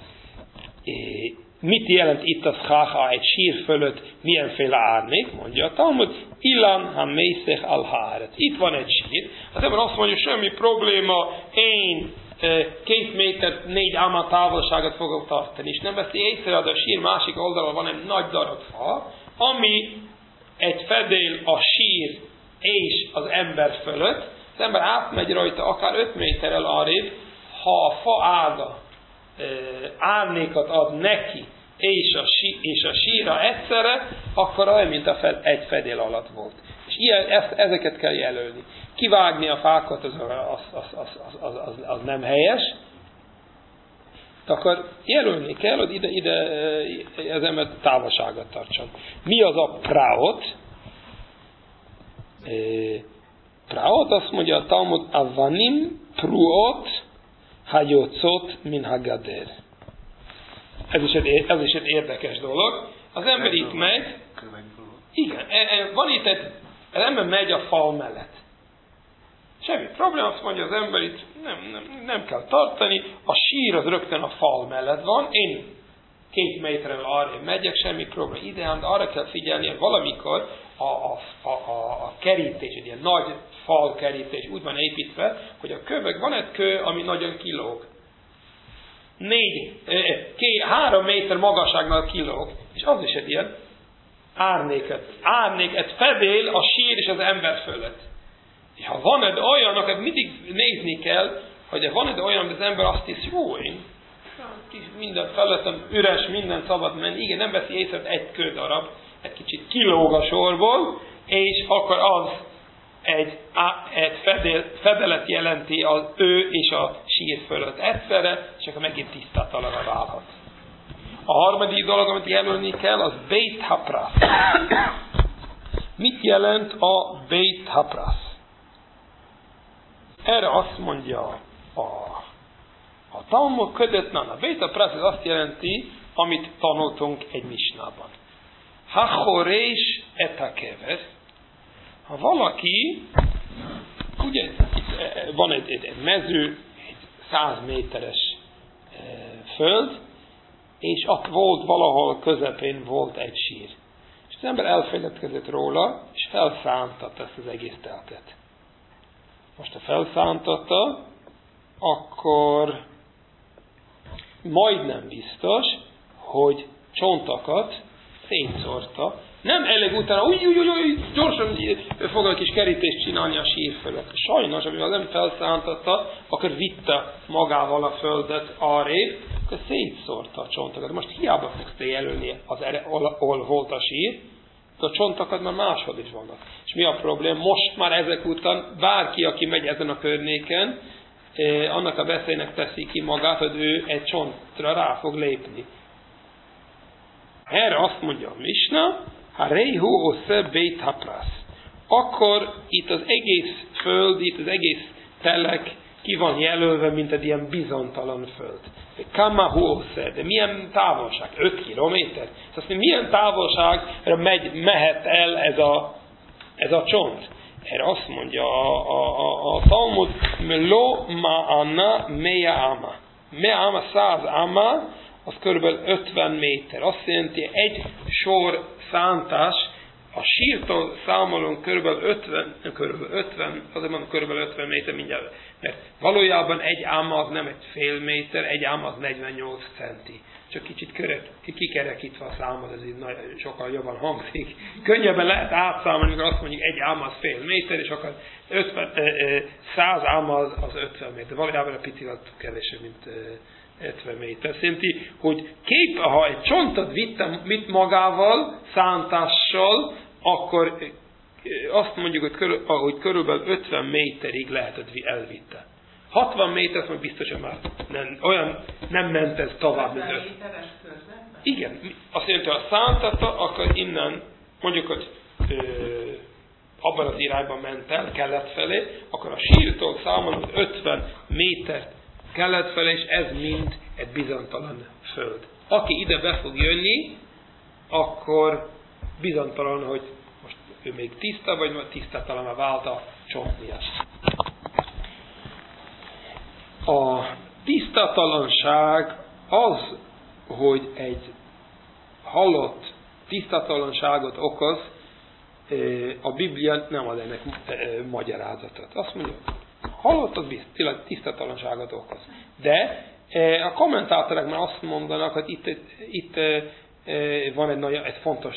Mit jelent itt a schach egy sír fölött, milyenféle árnék? Mondja a Talmud, Ilan ha-mészech al-háret. Itt van egy sír. Az ember azt mondja, semmi probléma, én 2 méter 4 ámá távolságot fogok tartani, és nem veszi észre, hogy a sír másik oldalon van egy nagy darab fa, ami egy fedél a sír és az ember fölött. Az ember átmegy rajta akár 5 méterrel arrébb, ha a fa ága árnékat ad neki és a síra egyszerre, akkor olyan, mint egy fedél alatt volt. És ezeket kell jelölni. Kivágni a fákat az nem helyes, akkor jelölni kell, hogy ide az ember távolságot tartson. Mi az a praot? Praot azt mondja a Talmud, avanim pruot hajócot min hagader. Ez is egy érdekes dolog. Az ember itt megy, igen, van itt az ember megy a fal mellett. Semmi probléma, azt mondja az ember, itt nem kell tartani, a sír az rögtön a fal mellett van, én 2 méterrel arra megyek, semmi probléma. Ideám, de arra kell figyelni, hogy valamikor a kerítés, egy ilyen nagy fal kerítés úgy van építve, hogy a kövek, van egy kő, ami nagyon kilóg. 3 méter magasságnál kilóg, és az is egy ilyen árnék, egy fedél a sír és az ember fölött. És ha van egy olyan, akkor mindig nézni kell, hogy van egy olyan, hogy az ember azt hisz, jó, én minden felületem üres, minden szabad menni, igen, nem veszi észre, egy kődarab, egy kicsit kilóg a sorból, és akkor az egy fedelet jelenti az ő és a sír fölött egyszerre, és akkor megint tisztátalanra válhat. A harmadik dolog, amit jelölni kell, az Beit Haprasz. Mit jelent a Beit Haprasz? Erre azt mondja a Talmud ködötlen. A Beit Haprasz azt jelenti, amit tanultunk egy misnában. Ha-chorés etakeves. Ha valaki, ugye van egy mező, egy 100 méteres föld, és ott volt valahol közepén volt egy sír. És az ember elfeledkezett róla, és felszántatta ezt az egész telket. Most ha felszántatta, akkor majdnem biztos, hogy csontokat szétszórta. Nem elég utána, gyorsan fog egy kis kerítést csinálni a sír fölött. Sajnos, amivel nem felszántatta, akkor vitte magával a földet arrébb, akkor szétszórta a csontokat. Most hiába fogsz te jelölni ahol volt a sír, de a csontokat már máshol is vannak. És mi a probléma? Most már ezek után bárki, aki megy ezen a környéken, annak a veszélynek teszi ki magát, hogy ő egy csontra rá fog lépni. Erre azt mondja a Misna, Hareihu osze beit haprasz. Akkor itt az egész föld, itt az egész telek ki van jelölve, mint egy ilyen bizonytalan föld. Kamahu osze, de milyen távolság? 5 kilométer? Szóval milyen távolságra mehet el ez a csont? Erre azt mondja a Talmud, Lo ma'ana meja ama. Meja ama 100 ama, az kb. 50 méter. Azt jelenti, egy sor szántás, a sírtól számolunk kb. 50, azért mondom kb. 50 méter mindjárt, mert valójában egy áma az nem egy fél méter, egy áma az 48 centi. Csak kicsit kikerekítve a számot, ez így sokkal jobban hangzik. Könnyebben lehet átszámolni, amikor azt mondjuk egy áma az fél méter, és akkor 100 áma az 50 méter. Valójában a picivel kevesebb, mint 50 méter. Szerinti, hogy ha egy csontot vitt magával, szántással, akkor azt mondjuk, hogy körülbelül 50 méterig lehet, hogy elvitte. 60 méter, majd biztosan már nem ment ez tovább, mint 50. Igen, azt jelenti, ha szántatta, akkor innen, mondjuk, hogy abban az irányban ment el, kelet felé, akkor a sírtól számolunk 50 métert kelet felé, és ez mind egy bizonytalan föld. Aki ide be fog jönni, akkor bizonytalan, hogy most ő még tiszta, vagy tisztátalan vált a csont miatt. A tisztatalanság az, hogy egy halott tisztatalanságot okoz, a Biblia nem ad ennek magyarázatot. Azt mondja, halott az tisztatalanságot okoz. De a kommentátorok már azt mondanak, hogy itt van egy fontos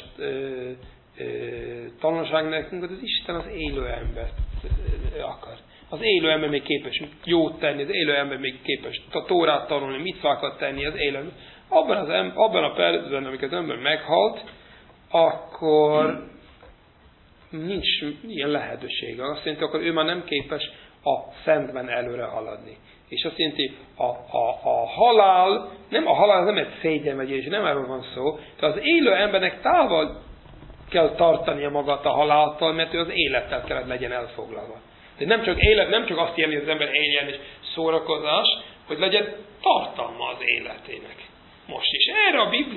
tanulság nekünk, hogy az Isten az élő embert akar. Az élő ember még képes jót tenni, az élő ember még képes a Tórát tanulni, micvákat tenni, az élő ember. Abban a percben, amikor az ember meghalt, akkor nincs ilyen lehetősége. Azt jelenti, akkor ő már nem képes a szentben előre haladni. És azt jelenti, a halál nem egy szégyenvegyés, nem erről van szó, de az élő embernek távol kell tartania magát a haláltól, mert ő az élettel kellett legyen elfoglalva. De nem csak azt jelenti, hogy az ember éljen és szórakozás, hogy legyen tartalma az életének. Most is. Erre a Biblia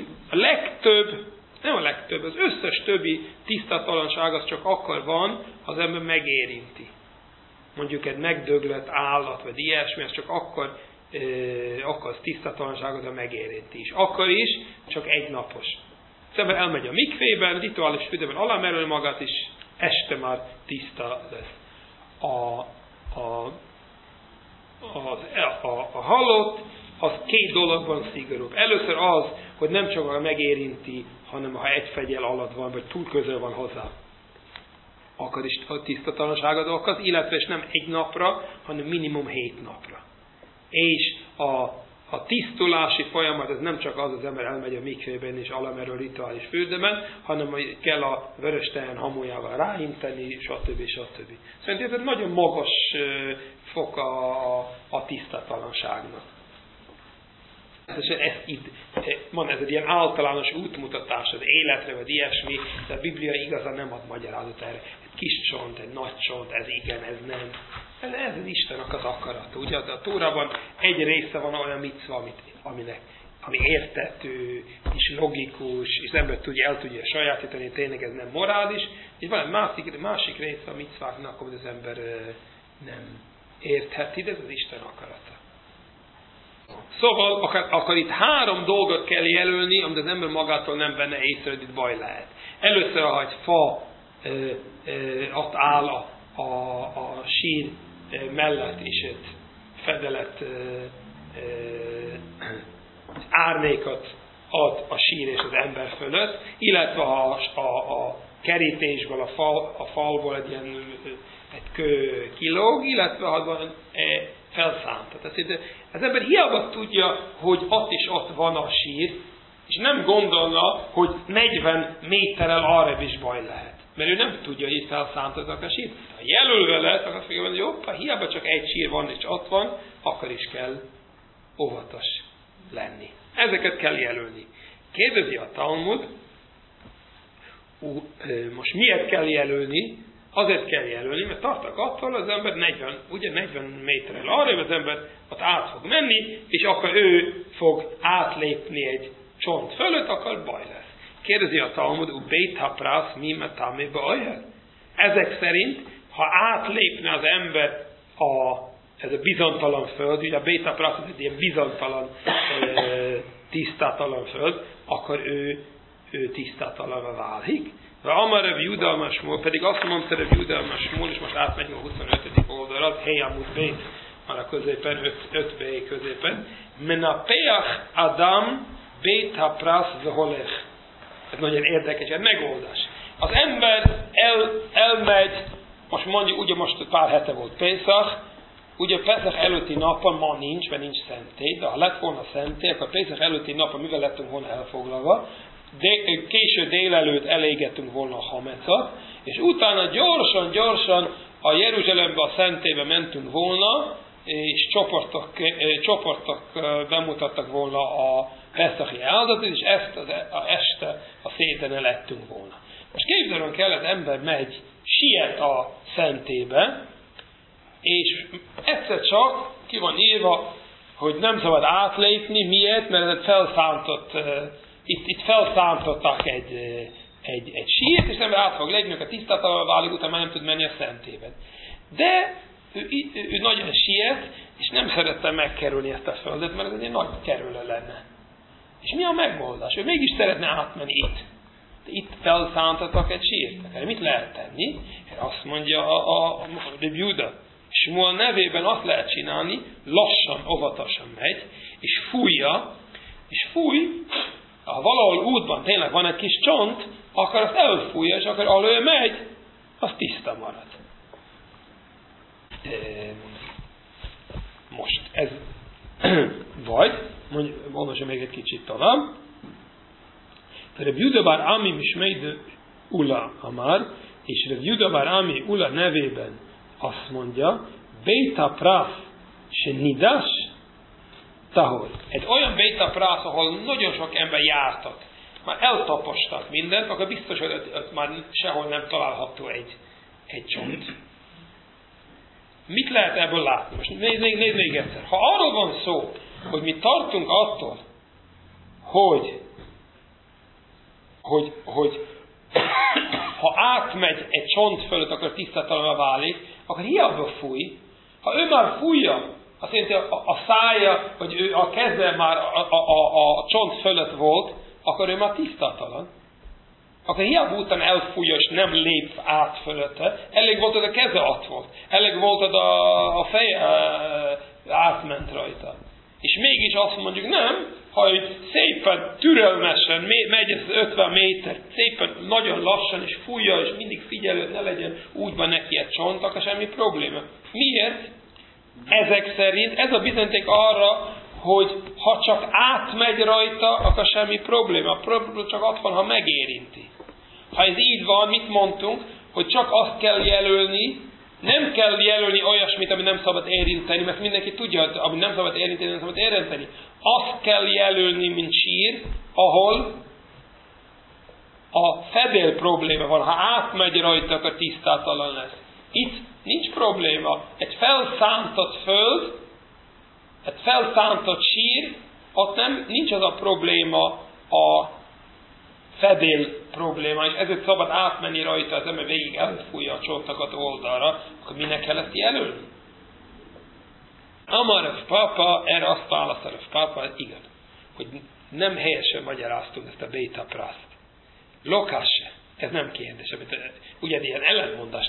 az összes többi tisztatalanság az csak akkor van, ha az ember megérinti. Mondjuk egy megdöglött állat, vagy ilyesmi, ez csak akkor okoz tisztatalanságot, ha megérinti is. Akkor is csak egy napos. Az ember elmegy a mikvében, rituális fürdőben alámerül magát, és este már tiszta lesz. A halott, az 2 dologban szigorúbb. Először az, hogy nem csak ha megérinti, hanem ha egy fegyel alatt van, vagy túl közel van hozzá, akkor is a tisztatalanságot okoz, illetve és nem egy napra, hanem minimum 7 napra. És a tisztulási folyamat, ez nem csak az ember elmegy a mikvében és alamerül rituális fürdőben, hanem hogy kell a vörös tejen hamujával ráinteni, stb. Szerintem ez egy nagyon magas fok a tisztatalanságnak. Ez egy ilyen általános útmutatás az életre, vagy ilyesmi, de a Biblia igazán nem ad magyarázat erre. Egy kis csont, egy nagy csont, ez igen, ez nem. Ez az Istennek az akarata. Ugye a Tórában egy része van olyan micva, ami érthető, és logikus, és az ember el tudja sajátítani, tényleg ez nem morális, és van egy másik része a micváknak, amit az ember nem értheti, de ez az Isten akarata. Szóval akkor itt 3 dolgot kell jelölni, amit az ember magától nem venne észre, hogy itt baj lehet. Először, ha egy fa ott áll a sír mellett, és egy fedelet árnékot ad a sír és az ember fölött, illetve ha a kerítésből, a falból egy kő kilóg, illetve ha van felszántat. Az ember hiába tudja, hogy ott van a sír, és nem gondolna, hogy 40 méterrel arra is baj lehet. Mert ő nem tudja, hogy itt felszántottak a sír. Ha jelölve lesz, akkor azt fogja mondani, hogy hoppá, hiába csak egy sír van, és ott van, akkor is kell óvatos lenni. Ezeket kell jelölni. Kérdezi a Talmud, most miért kell jelölni? Azért kell jelölni, mert tartak attól, az ember 40 méterrel arra, az ember ott át fog menni, és akkor ő fog átlépni egy csont fölött, akkor baj lesz. Kérdezi a Talmud, Beit haprász mi metamébe ajhel? Ezek szerint, ha átlépne az ember ez a bizonytalan föld, ugye a Beit haprász egy ilyen bizonytalan, tisztátalan föld, akkor ő tisztátalanra válik. De Amar Rav Juda Amar Shmuel, pedig azt mondta Rav Juda Amar Shmuel, és most átmegyünk a 25. oldalra, Hey Amud Beit, már a középen, 5B középen, Menapeach Adam Beit haprász veholech. Ez nagyon érdekes, egy megoldás. Az ember elmegy, most mondjuk, ugye most pár hete volt Pészach, ugye Pészach előtti napon ma nincs, mert nincs szentély, de ha lett volna szentély, akkor Pészach előtti napon mivel lettünk volna elfoglalva, késő délelőtt elégettünk volna a hamecot, és utána gyorsan a Jeruzsálembe, a szentélybe mentünk volna, és csoportok bemutattak volna a Peszachi áldozatot, és ezt este a szétene lettünk volna. Most képzelünk el, az ember megy, siet a szentélybe, és egyszer csak ki van írva, hogy nem szabad átlépni, miért? Mert itt felszántottak egy sírt, és ember át fog lépni, a tisztátalanul válik, utána már nem tud menni a szentében. De ő nagyon siet, és nem szerette megkerülni ezt a földet, mert ez egy nagy kerülő lenne. És mi a megoldás? Ő mégis szeretne átmenni itt. De itt felszántottak egy sírt. Mit lehet tenni? Azt mondja a Juda. Shmuel nevében azt lehet csinálni, lassan, óvatosan megy, és fúj, ha valahol útban tényleg van egy kis csont, akkor azt elfújja, és akkor ahol ő megy, az tiszta marad. Most ez vagy, olvasom még egy kicsit tovább. Rav Juda bar Ami Mishmeid Ula Amar, és Rav Juda bar Ami Ula nevében azt mondja, Beit haprász se nidas tahol. Egy olyan Beit haprász, ahol nagyon sok ember jártak, már eltapostak mindent, akkor biztos, hogy már sehol nem található egy csont. Mit lehet ebből látni? Most nézd még egyszer. Ha arról van szó, hogy mi tartunk attól, hogy ha átmegy egy csont fölött, akkor tisztátalanra válik, akkor hiába fúj. Ha ő már fújja, azt jelenti, a szája, vagy a keze már a csont fölött volt, akkor ő már tisztátalan. Akkor hiába után elfújja, és nem lép át fölötte, elég volt, hogy a keze ott volt. Elég volt, hogy a feje átment rajta. És mégis azt mondjuk, nem, ha szépen, türelmesen megy ez 50 méter, szépen, nagyon lassan, és fújja, és mindig figyelő, ne legyen útban neki egy csont, akkor semmi probléma. Miért? Ezek szerint ez a bizonyíték arra, hogy ha csak átmegy rajta, akkor semmi probléma. A probléma csak ott van, ha megérinti. Ha ez így van, mit mondtunk, hogy csak azt kell jelölni, nem kell jelölni olyasmit, ami nem szabad érinteni, mert mindenki tudja, hogy ami nem szabad érinteni, nem szabad érinteni. Azt kell jelölni, mint sír, ahol a fedél probléma van. Ha átmegy rajta, akkor tisztátalan lesz. Itt nincs probléma. Egy felszántott föld, egy felszántott sír, ott nincs az a probléma, a fedél probléma, és ezért szabad átmenni rajta, az ember végig elfújja a csontokat oldalra, akkor minek kell ezt jelölni? Amar Rav Papa, erre azt válaszol Rav Papa, igen, hogy nem helyesen magyaráztunk ezt a Béta Praszt. Lokásse, ez nem kérdés. Ugye ilyen ellentmondást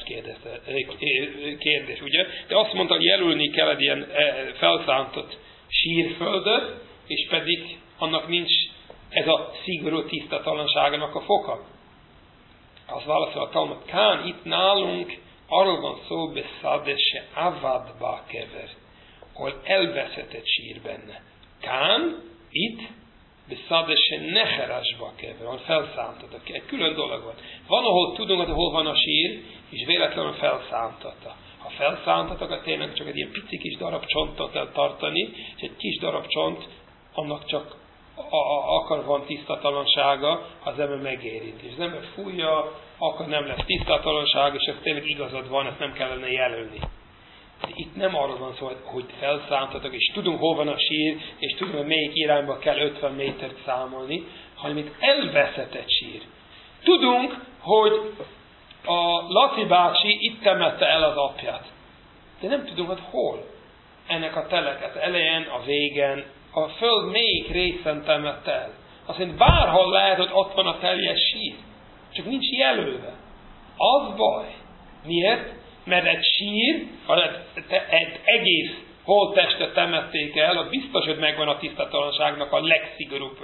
kérdés, ugye? De azt mondta, hogy jelölni kell egy ilyen felszántott sírföldet, és pedig annak nincs ez a szigorú tisztatalanságának a foka. Az válaszol a Talmud, Kán, itt nálunk arról van szó, beszádese avadba kever, ahol elveszetett sír benne. Kán, itt, beszádese neherasba kever, ahol felszántatok. Egy külön dolog van. Van, ahol tudunk, hogy hol van a sír, és véletlenül felszántatta. Ha felszántatok, akkor tényleg csak egy ilyen pici kis darab csontot kell tartani, és egy kis darab csont, annak csak akkor van tisztatalansága, ha az ember megérinti. És az ember fújja, akkor nem lesz tisztatalanság, és ez tényleg igazad van, ezt nem kellene jelölni. De itt nem arról van szó, hogy felszántatok, és tudunk, hol van a sír, és tudunk, hogy melyik irányba kell 50 métert számolni, hanem itt elveszetett sír. Tudunk, hogy a Laci bácsi itt temette el az apját. De nem tudunk, hogy hol. Ennek a teleket elején, a végen, a föld melyik részen temette el. Azt mondja, bárhol lehet, hogy ott van a teljes sír. Csak nincs jelölve. Az baj. Miért? Mert egy sír, egy egész holttestet temették el, az biztos, hogy megvan a tisztatalanságnak a legszigorúbb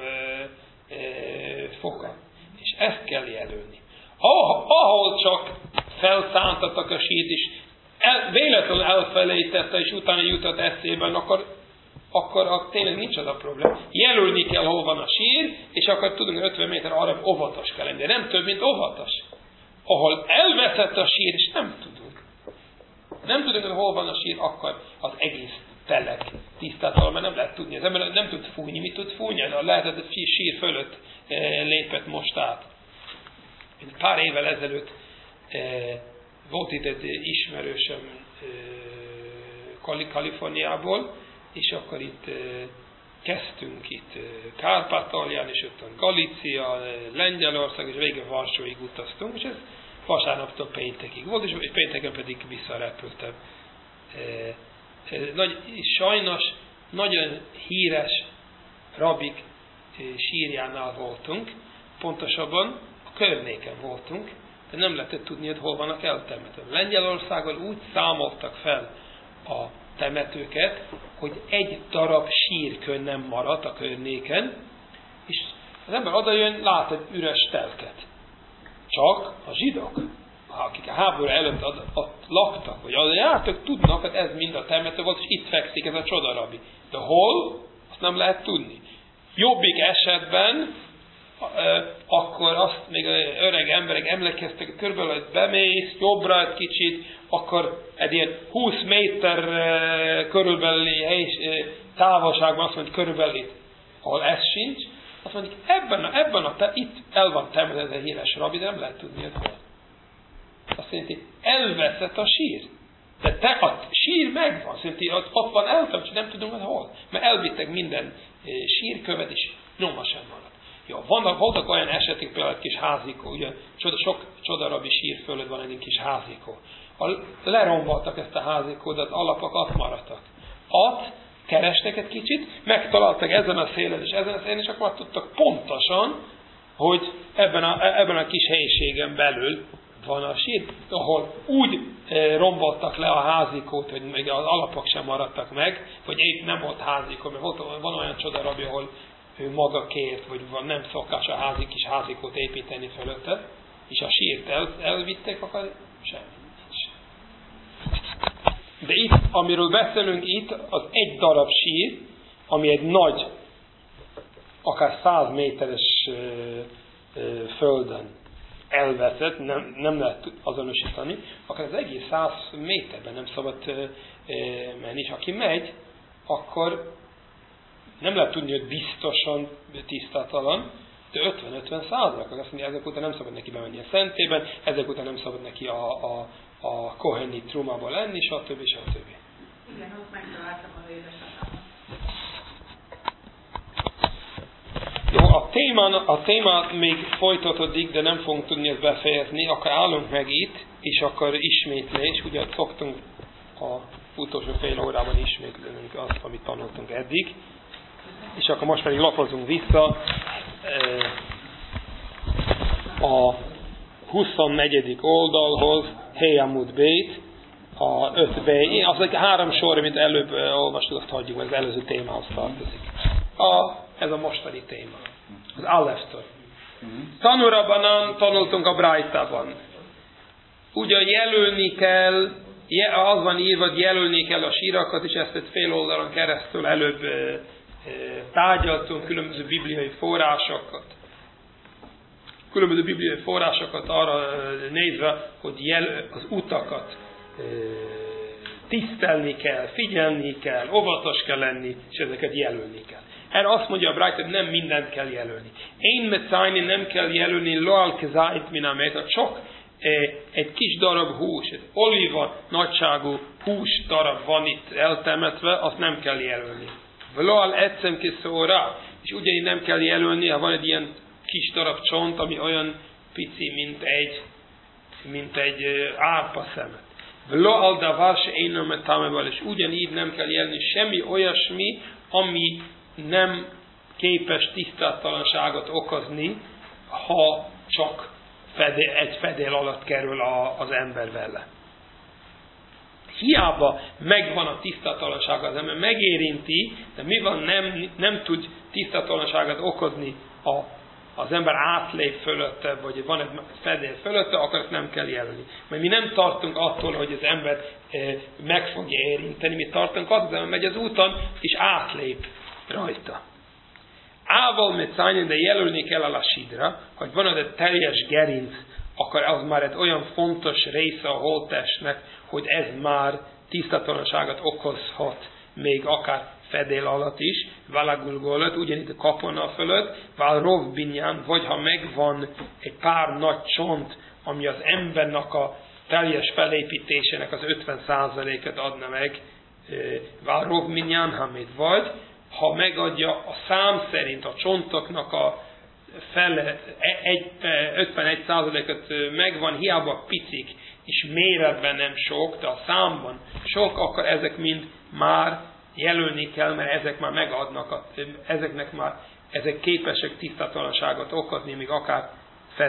foka. És ezt kell jelölni. Ahol csak felszántattak a sírt, és véletlenül elfelejtette, és utána jutott eszében, akkor tényleg nincs az a probléma. Jelölni kell, hol van a sír, és akkor tudunk 50 méter arra óvatos kell lenni. De nem több, mint óvatos. Ahol elveszett a sír, és nem tudunk. Nem tudunk, hogy hol van a sír, akkor az egész telek tisztátalan, mert nem lehet tudni. Az ember nem tud fújni. Mit tud fújni? Lehet, hogy a sír fölött lépett most át. Pár évvel ezelőtt volt itt egy ismerősöm Kaliforniából, és akkor itt kezdtünk itt Kárpátalján, és ott Galícia, Lengyelország, és végül Varsóig utaztunk, és ez vasárnaptól péntekig volt, és pénteken pedig visszarepültem. Sajnos nagyon híres rabik sírjánál voltunk, pontosabban a környéken voltunk, de nem lehetett tudni, hogy hol vannak eltemetve. Lengyelországon úgy számoltak fel a temetőket, hogy egy darab sírkön nem maradt a környéken, és az ember odajön, lát egy üres telket. Csak a zsidók, akik a háború előtt ott laktak, vagy oda jártak, tudnak, hogy ez mind a temető volt, és itt fekszik ez a csodarabi. De hol? Azt nem lehet tudni. Jobbik esetben, akkor azt még öreg emberek emlékeztek, hogy körülbelül, hogy bemész, jobbra egy kicsit, akkor egy ilyen 20 méter körülbelüli távolságban azt mondjuk körülbelül itt, ahol ez sincs, azt mondjuk itt el van temetve ez a híres rabi, de nem lehet tudni, hogy hol. Azt jelenti, elveszett a sír. De a sír megvan, azt jelenti, ott van eltemetve, nem tudom, hogy hol. Mert elvittek minden sírkövet, és nyoma sem maradt. Jó, voltak olyan esetek, például egy kis házikó, ugye sok csodarabi sír fölött van egy kis házikó. Leromboltak ezt a házikót, de az alapok ott maradtak. Ott kerestek egy kicsit, megtaláltak ezen a szélen és akkor tudtak pontosan, hogy ebben a kis helyiségen belül van a sír, ahol úgy romboltak le a házikót, hogy még az alapok sem maradtak meg, vagy épp nem volt házikó, mert van olyan csodarabi, ahol ő maga kért, vagy nem szokás a kis házikót építeni fölötte, és a sírt elvitték, akkor semmi nincs. De itt, amiről beszélünk itt, az egy darab sír, ami egy nagy, akár 100 méteres földön elveszett, nem lehet azonosítani, akár az egész 100 méterben nem szabad menni, és aki megy, akkor nem lehet tudni, hogy biztosan tisztátalan, de 50-50%. Azt mondja, ezek után nem szabad neki bemenni a szentében, ezek után nem szabad neki a koheni trumába lenni, stb. Stb. Igen, ott megtaláltam az édesapámat. Jó, a téma még folytatódik, de nem fogunk tudni ezt befejezni, akkor állunk meg itt, és akkor ismétlés, ugye szoktunk a utolsó fél órában ismétlünk azt, amit tanultunk eddig. És akkor most pedig lapozunk vissza a 24. oldalhoz, Heyamud Bét, a 5b, az egy 3 sor, amit előbb olvastuk, azt hagyjuk, ez előző témához tartozik. Ez a mostani téma. Az Aleftől. Tanurabanan tanultunk a Brájtában. Ugyan jelölni kell, az van írva, hogy jelölni kell a sírakat, és ezt egy fél oldalon keresztül előbb tárgyaltunk különböző bibliai forrásokat. Különböző bibliai forrásokat arra nézve, hogy az utakat tisztelni kell, figyelni kell, óvatos kell lenni, és ezeket jelölni kell. Erre azt mondja a Brájta, hogy nem mindent kell jelölni. Én metszájni nem kell jelölni, loal kezájt minamét, csak egy kis darab hús, egy oliva nagyságú hús darab van itt eltemetve, azt nem kell jelölni. Loal ecem kiszóra, és ugyanígy nem kell jelölni, ha van egy ilyen kis darab csont, ami olyan pici, mint egy árpa szemet. Loal davar se énomet tameval, és ugyanígy nem kell jelölni semmi olyasmi, ami nem képes tisztátalanságot okozni, ha csak egy fedél alatt kerül az ember vele. Hiába megvan a tisztátalanság, az ember megérinti, de mi van, nem tud tisztátalanságot okozni, az ember átlép fölötte, vagy van egy fedél fölötte, akkor ezt nem kell jelölni. Mert mi nem tartunk attól, hogy az ember meg fogja érinteni, mi tartunk attól, hogy az ember megy az úton, és átlép rajta. Ával metszányen, de jelölni kell a lasidra, hogy van az egy teljes gerinc, akkor az már egy olyan fontos része a holttestnek, hogy ez már tisztátalanságot okozhat, még akár fedél alatt is, valagulgólat, ugyanígy a kapona fölött, val rovbinyan, vagy ha megvan egy pár nagy csont, ami az embernek a teljes felépítésének az 50%-et adna meg, val rovbinyan, hamid, vagy ha megadja a szám szerint a csontoknak a fele, 51%-et megvan, hiába picik, és méretben nem sok, de a számban sok, akkor ezek mind már jelölni kell, mert ezek már megadnak, ezek képesek tisztátalanságot okozni, még akár